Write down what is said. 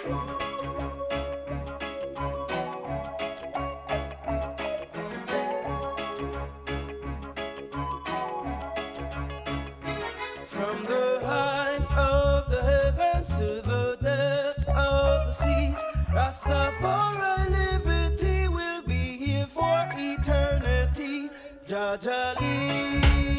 From the heights of the heavens to the depths of the seas, Rastafari liberty will be here for eternity. Jah Jah lead.